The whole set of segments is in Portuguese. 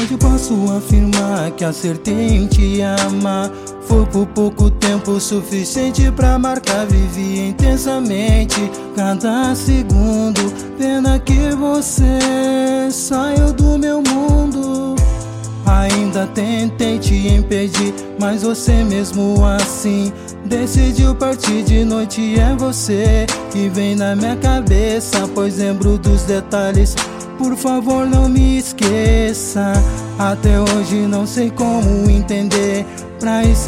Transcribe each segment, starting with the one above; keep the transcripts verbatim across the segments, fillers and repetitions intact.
Hoje posso afirmar que acertei em te amar. Foi por pouco tempo suficiente pra marcar. Vivi intensamente cada segundo. Pena que você saiu do meu mundo. Ainda tentei te impedir, mas você mesmo assim decidiu partir de noite. É você que vem na minha cabeça, pois lembro dos detalhes. Por favor, não me esqueça. Até hoje não sei como entender pra isso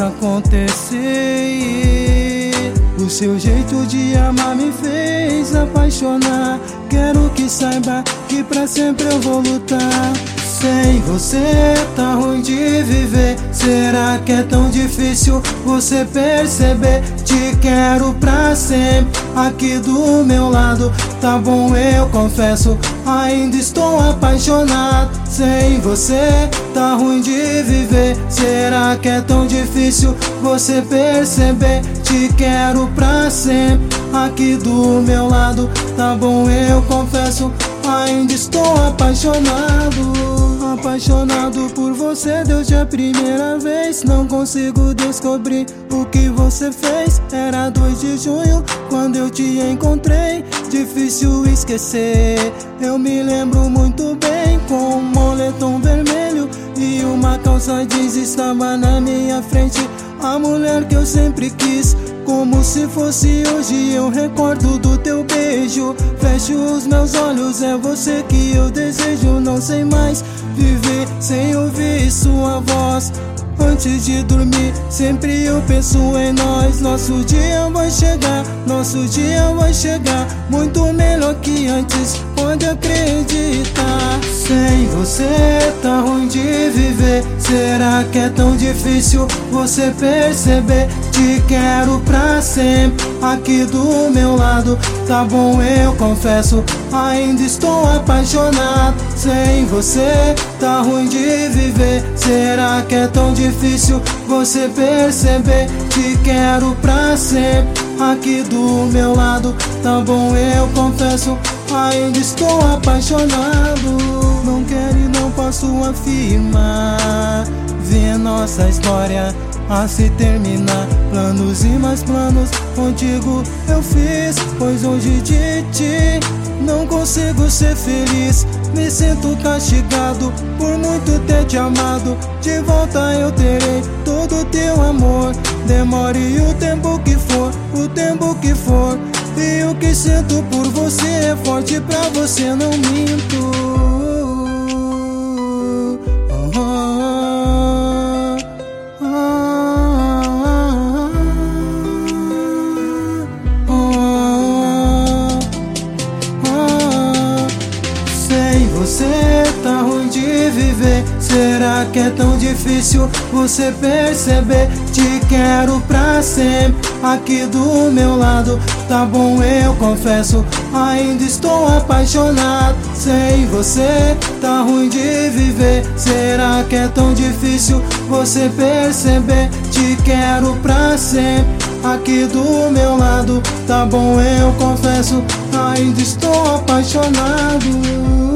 acontecer. O seu jeito de amar me fez apaixonar. Quero que saiba que pra sempre eu vou lutar. Sem você tá ruim de viver. Será que é tão difícil você perceber? Te quero pra sempre aqui do meu lado. Tá bom, eu confesso, ainda estou apaixonado. Sem você tá ruim de viver. Será que é tão difícil você perceber? Te quero pra sempre aqui do meu lado. Tá bom, eu confesso, ainda estou apaixonado. Apaixonado por você desde a primeira vez. Não consigo descobrir o que você fez. Era dois de junho quando eu te encontrei. Difícil esquecer. Eu me lembro muito bem. Com um moletom vermelho e uma calça jeans estava na minha frente. A mulher que eu sempre quis, como se fosse hoje. Eu recordo do teu beijo. Fecho os meus olhos, é você que eu desejo. Não sei mais viver sem ouvir sua voz. Antes de dormir, sempre eu penso em nós. Nosso dia vai chegar, nosso dia vai chegar. Muito melhor que antes, pode acreditar. Sem você tá ruim de viver. Será que é tão difícil você perceber? Te quero pra sempre aqui do meu lado. Tá bom, eu confesso, ainda estou apaixonado. Sem você tá ruim de viver. Será que é tão difícil você perceber? Te quero pra sempre aqui do meu lado. Tá bom, eu confesso, ainda estou apaixonado. Não quero e não posso afirmar. Ver nossa história a se terminar. Planos e mais planos contigo eu fiz, pois hoje de ti não consigo ser feliz. Me sinto castigado por muito ter te amado. De volta eu terei todo teu amor. Demore o tempo que for, o tempo que for. E o que sinto por você é forte, pra você não minto. Você tá ruim de viver. Será que é tão difícil você perceber? Te quero pra sempre aqui do meu lado. Tá bom, eu confesso, ainda estou apaixonado. Sem você tá ruim de viver. Será que é tão difícil você perceber? Te quero pra sempre aqui do meu lado. Tá bom, eu confesso, ainda estou apaixonado.